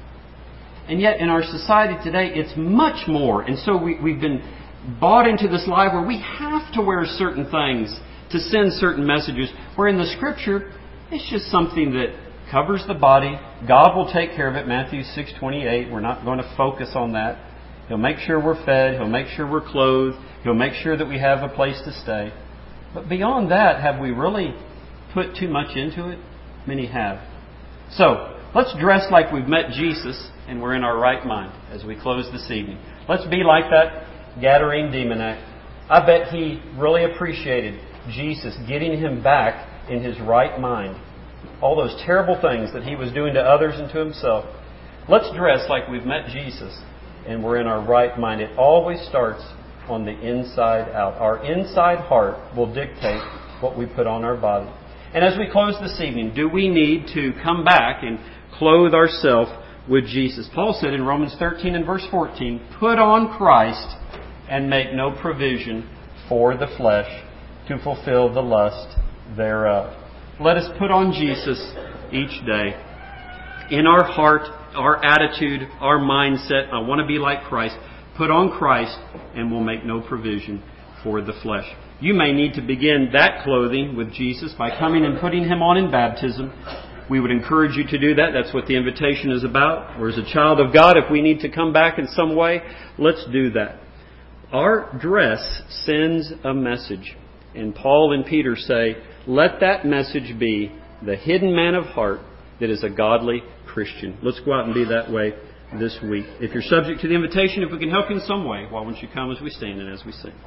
And yet in our society today, it's much more. And so we, we've been bought into this lie where we have to wear certain things to send certain messages, where in the Scripture, it's just something that covers the body. God will take care of it. Matthew six twenty-eight. We're not going to focus on that. He'll make sure we're fed. He'll make sure we're clothed. He'll make sure that we have a place to stay. But beyond that, have we really put too much into it? Many have. So, let's dress like we've met Jesus and we're in our right mind as we close this evening. Let's be like that Gadarene demoniac. I bet he really appreciated Jesus getting him back in his right mind. All those terrible things that he was doing to others and to himself. Let's dress like we've met Jesus and we're in our right mind. It always starts on the inside out. Our inside heart will dictate what we put on our body. And as we close this evening, do we need to come back and clothe ourselves with Jesus? Paul said in Romans thirteen and verse fourteen, put on Christ and make no provision for the flesh to fulfill the lust thereof. Let us put on Jesus each day. In our heart, our attitude, our mindset, I want to be like Christ. Put on Christ and we'll make no provision for the flesh. You may need to begin that clothing with Jesus by coming and putting Him on in baptism. We would encourage you to do that. That's what the invitation is about. Or as a child of God, if we need to come back in some way, let's do that. Our dress sends a message. And Paul and Peter say, let that message be the hidden man of heart that is a godly Christian. Let's go out and be that way this week. If you're subject to the invitation, if we can help you in some way, why won't you come as we stand and as we sing?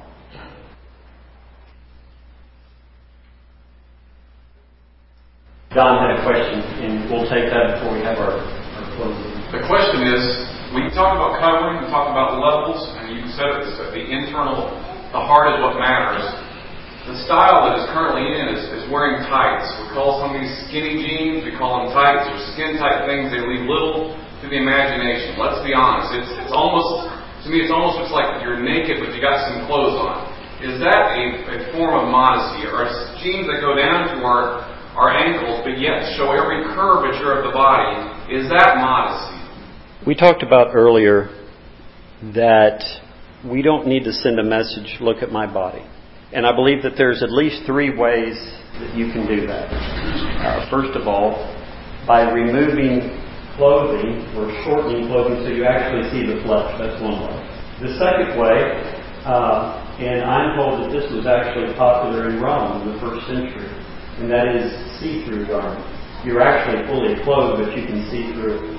Don had a question, and we'll take that before we have our, our closing. The question is, we talk about covering, we talk about levels, and you said it, the internal, the heart is what matters. The style that is currently in is, is wearing tights. We call some of these skinny jeans, we call them tights, or skin-tight things. They leave little to the imagination. Let's be honest. It's, it's almost, to me, it's almost looks like you're naked, but you got some clothes on. Is that a, a form of modesty? Or jeans that go down to our our ankles, but yet show every curvature of the body? Is that modesty? We talked about earlier that we don't need to send a message, look at my body. And I believe that there's at least three ways that you can do that. Uh, first of all, by removing clothing or shortening clothing so you actually see the flesh. That's one way. The second way, uh, and I'm told that this was actually popular in Rome in the first century, and that is see-through garments. You're actually fully clothed, but you can see through.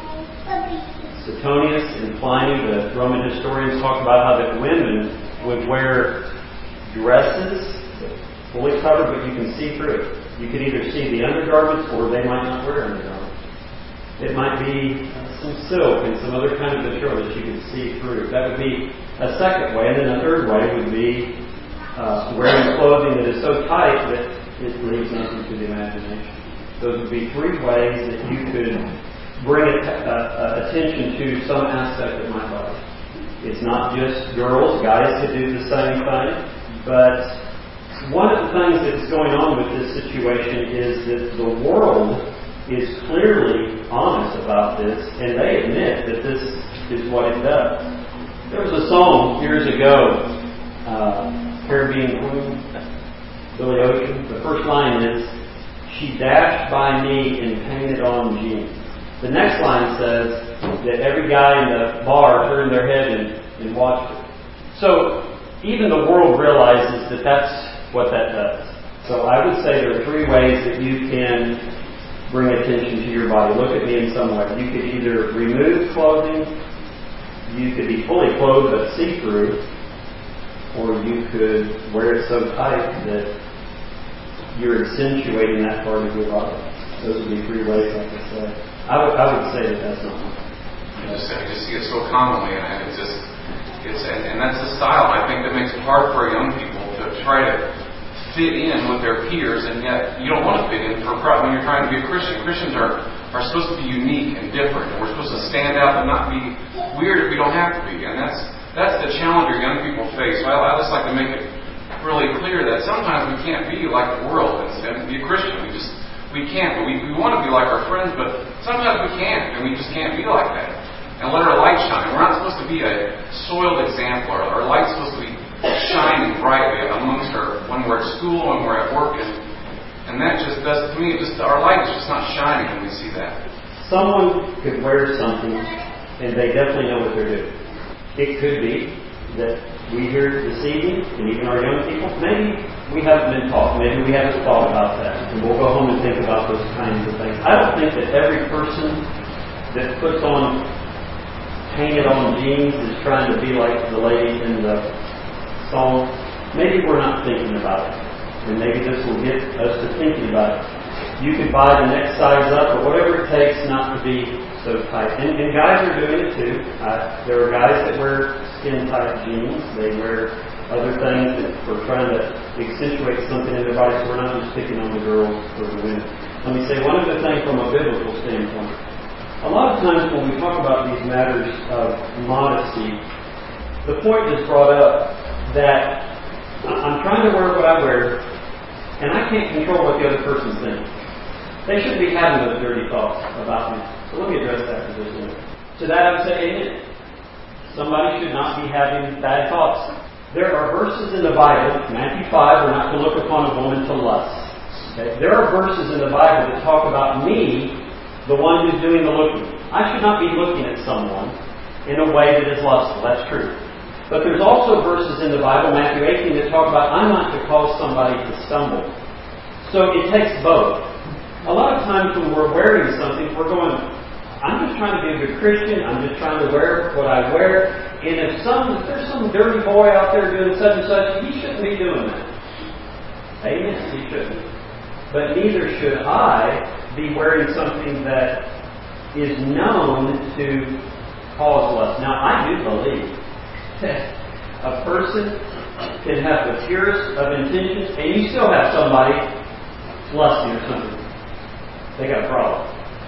Suetonius and Pliny, the Roman historians, talk about how that women would wear dresses fully covered, but you can see through. You could either see the undergarments, or they might not wear undergarments. It might be some silk and some other kind of material that you could see through. That would be a second way. And then a third way would be uh, wearing clothing that is so tight that it leaves nothing to the imagination. Those would be three ways that you could bring a, uh, attention to some aspect of my body. It's not just girls, guys could do the same thing. But one of the things that's going on with this situation is that the world is clearly honest about this, and they admit that this is what it does. There was a song years ago, uh, Caribbean Queen, Billy Ocean. The first line is, she dashed by me and painted on jeans. The next line says that every guy in the bar turned their head and, and watched it. So even the world realizes that that's what that does. So I would say there are three ways that you can bring attention to your body. Look at me in some way. You could either remove clothing, you could be fully clothed but see-through, or you could wear it so tight that you're accentuating that part of your body. Those would be three ways, like I said. I would, I would say that that's not You just, I just see it so commonly, and it's just, it's, and, and that's the style, I think, that makes it hard for young people to try to fit in with their peers, and yet you don't want to fit in for when you're trying to be a Christian. Christians are, are supposed to be unique and different, and we're supposed to stand out and not be weird if we don't have to be, and that's that's the challenge our young people face. So I, I just like to make it really clear that sometimes we can't be like the world and, and be a Christian. We just we can't. But we, we want to be like our friends, but sometimes we can't, and we just can't be like that. And let our light shine. We're not supposed to be a soiled example. Our, our light's supposed to be shining brightly amongst our when we're at school, when we're at work, and and that just does to me. It just our light is just not shining when we see that. Someone could wear something, and they definitely know what they're doing. It could be that we hear this evening, and even our young people, maybe we haven't been taught, maybe we haven't thought about that, and we'll go home and think about those kinds of things. I don't think that every person that puts on painted on jeans is trying to be like the lady in the song. Maybe we're not thinking about it, and maybe this will get us to thinking about it. You could buy the next size up, or whatever it takes not to be so tight. And, and guys are doing it too. Uh, there are guys that wear skin-tight jeans. They wear other things that we're trying to accentuate something in their body, so we're not just picking on the girls or the women. Let me say one other thing from a biblical standpoint. A lot of times when we talk about these matters of modesty, the point is brought up that I'm trying to wear what I wear, and I can't control what the other person's thinking. They shouldn't be having those dirty thoughts about me. So let me address that for just a minute. To that I would say amen. Somebody should not be having bad thoughts. There are verses in the Bible, Matthew five, we're not to look upon a woman to lust. Okay? There are verses in the Bible that talk about me, the one who's doing the looking. I should not be looking at someone in a way that is lustful. That's true. But there's also verses in the Bible, Matthew eighteen, that talk about I'm not to cause somebody to stumble. So it takes both. A lot of times when we're wearing something, we're going, I'm just trying to be a good Christian. I'm just trying to wear what I wear. And if some if there's some dirty boy out there doing such and such, he shouldn't be doing that. Amen. He shouldn't. But neither should I be wearing something that is known to cause lust. Now, I do believe that a person can have the purest of intentions, and you still have somebody lusting or something. They got a problem.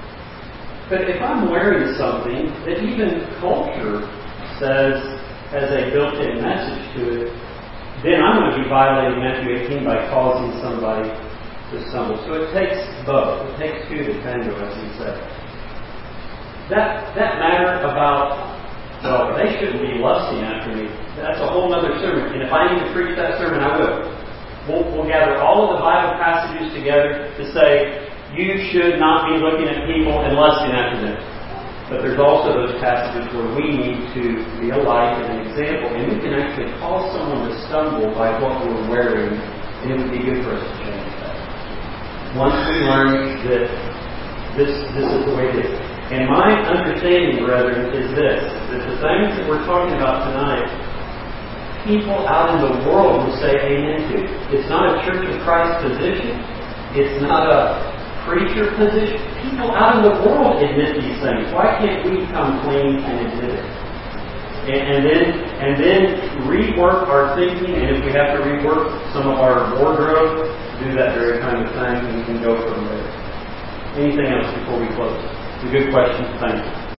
But if I'm wearing something that even culture says has a built-in message to it, then I'm going to be violating Matthew eighteen by causing somebody to stumble. So it takes both. It takes two to tango, as he said. That that matter about, well, they shouldn't be lusting after me, that's a whole other sermon. And if I need to preach that sermon, I will. We'll, we'll gather all of the Bible passages together to say, you should not be looking at people and lusting after them. But there's also those passages where we need to be a light and an example, and we can actually cause someone to stumble by what we're wearing, and it would be good for us to change that. Once we learn that this this is the way it is. And my understanding, brethren, is this, that the things that we're talking about tonight, people out in the world will say amen to. It's not a Church of Christ position. It's not a preacher position. People out in the world admit these things. Why can't we come clean and admit it? And, and then and then rework our thinking, and if we have to rework some of our wardrobe, do that very kind of thing, and we can go from there. Anything else before we close? It's a good question. Thank you.